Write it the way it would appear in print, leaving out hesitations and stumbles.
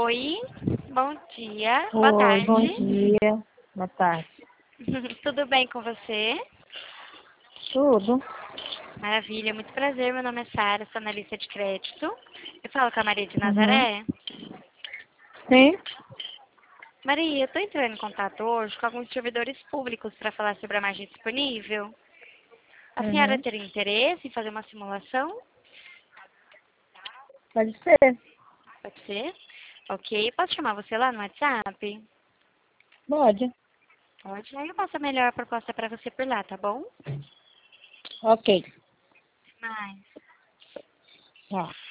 Oi, bom dia, boa Oi, bom tarde. dia. Boa tarde. Tudo bem com você? Tudo? Maravilha, muito prazer. Meu nome é Sara, sou analista de crédito. Eu falo com a Maria de Uhum. Nazaré. Sim? Maria, eu estou entrando em contato hoje com alguns servidores públicos para falar sobre a margem disponível. A senhora Uhum. teria interesse em fazer uma simulação? Pode ser? Pode ser? Ok, posso chamar você lá no WhatsApp? Pode. Pode. Aí eu passo a melhor proposta para você por lá, tá bom? Ok. Mas Tá.